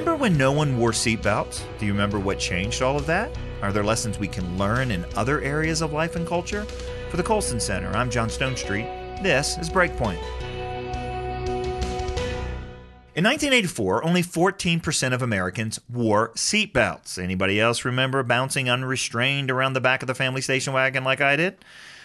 Remember when no one wore seatbelts? Do you remember what changed all of that? Are there lessons we can learn in other areas of life and culture? For the Colson Center, I'm John Stonestreet. This is Breakpoint. In 1984, only 14% of Americans wore seatbelts. Anybody else remember bouncing unrestrained around the back of the family station wagon like I did?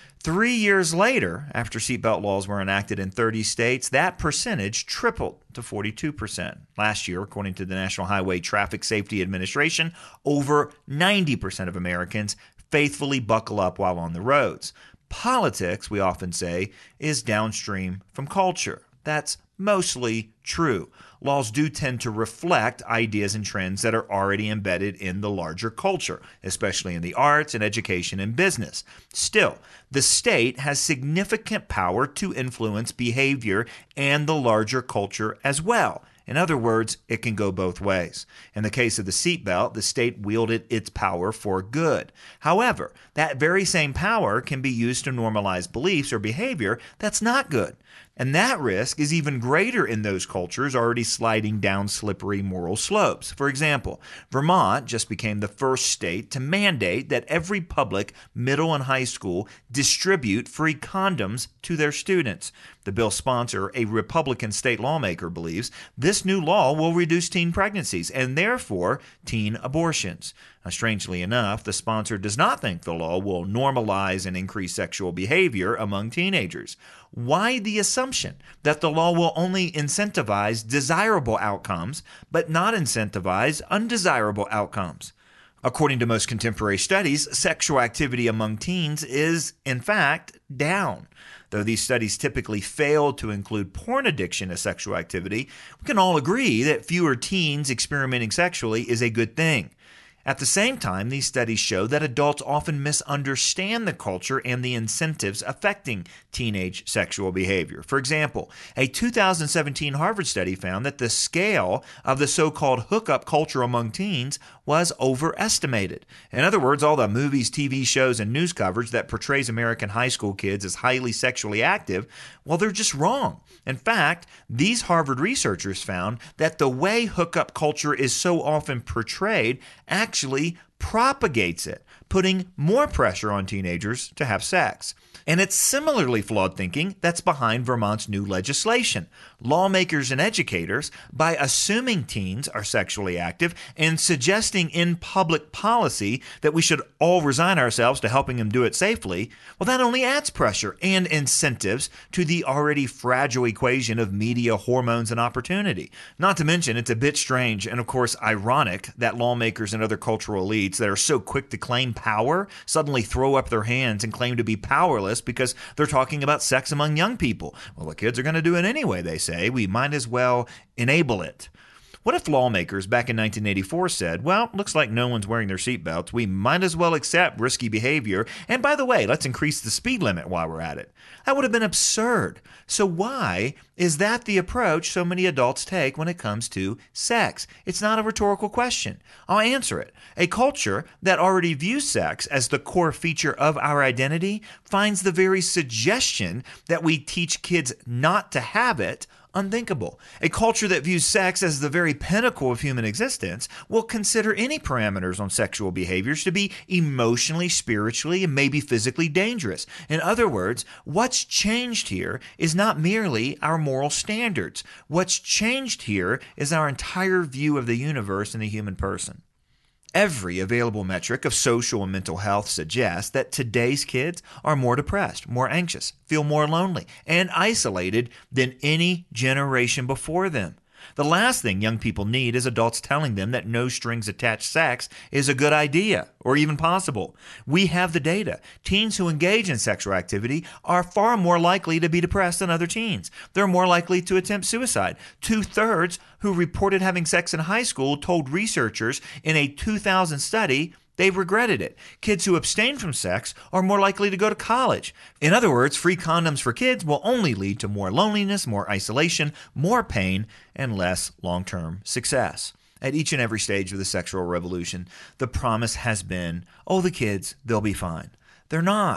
3 years later, after seatbelt laws were enacted in 30 states, that percentage tripled to 42%. Last year, according to the National Highway Traffic Safety Administration, over 90% of Americans faithfully buckle up while on the roads. Politics, we often say, is downstream from culture. That's mostly true. Laws do tend to reflect ideas and trends that are already embedded in the larger culture, especially in the arts and education and business. Still, the state has significant power to influence behavior and the larger culture as well. In other words, it can go both ways. In the case of the seatbelt, the state wielded its power for good. However, that very same power can be used to normalize beliefs or behavior that's not good. And that risk is even greater in those cultures already sliding down slippery moral slopes. For example, Vermont just became the first state to mandate that every public middle and high school distribute free condoms to their students. The bill's sponsor, a Republican state lawmaker, believes this new law will reduce teen pregnancies and therefore teen abortions. Now, strangely enough, the sponsor does not think the law will normalize and increase sexual behavior among teenagers. Why the assumption that the law will only incentivize desirable outcomes but not incentivize undesirable outcomes? According to most contemporary studies, sexual activity among teens is, in fact, down. Though these studies typically fail to include porn addiction as sexual activity, we can all agree that fewer teens experimenting sexually is a good thing. At the same time, these studies show that adults often misunderstand the culture and the incentives affecting teenage sexual behavior. For example, a 2017 Harvard study found that the scale of the so-called hookup culture among teens was overestimated. In other words, all the movies, TV shows, and news coverage that portrays American high school kids as highly sexually active, well, they're just wrong. In fact, these Harvard researchers found that the way hookup culture is so often portrayed actually propagates it, putting more pressure on teenagers to have sex. And it's similarly flawed thinking that's behind Vermont's new legislation. Lawmakers and educators, by assuming teens are sexually active and suggesting in public policy that we should all resign ourselves to helping them do it safely, well, that only adds pressure and incentives to the already fragile equation of media, hormones, and opportunity. Not to mention, it's a bit strange and, of course, ironic that lawmakers and other cultural elites that are so quick to claim power suddenly throw up their hands and claim to be powerless because they're talking about sex among young people. Well, the kids are going to do it anyway, they say. We might as well enable it. What if lawmakers back in 1984 said, well, looks like no one's wearing their seatbelts. We might as well accept risky behavior. And by the way, let's increase the speed limit while we're at it. That would have been absurd. So why is that the approach so many adults take when it comes to sex? It's not a rhetorical question. I'll answer it. A culture that already views sex as the core feature of our identity finds the very suggestion that we teach kids not to have it unthinkable. A culture that views sex as the very pinnacle of human existence will consider any parameters on sexual behaviors to be emotionally, spiritually, and maybe physically dangerous. In other words, what's changed here is not merely our moral standards. What's changed here is our entire view of the universe and the human person. Every available metric of social and mental health suggests that today's kids are more depressed, more anxious, feel more lonely, and isolated than any generation before them. The last thing young people need is adults telling them that no strings attached sex is a good idea or even possible. We have the data. Teens who engage in sexual activity are far more likely to be depressed than other teens. They're more likely to attempt suicide. 2/3 who reported having sex in high school told researchers in a 2000 study they regretted it. Kids who abstain from sex are more likely to go to college. In other words, free condoms for kids will only lead to more loneliness, more isolation, more pain, and less long-term success. At each and every stage of the sexual revolution, the promise has been, oh, the kids, they'll be fine. They're not.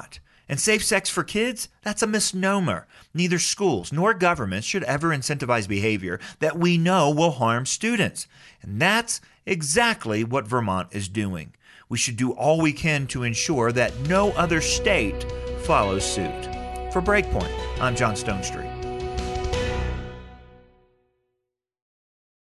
And safe sex for kids? That's a misnomer. Neither schools nor governments should ever incentivize behavior that we know will harm students. And that's exactly what Vermont is doing. We should do all we can to ensure that no other state follows suit. For Breakpoint, I'm John Stonestreet.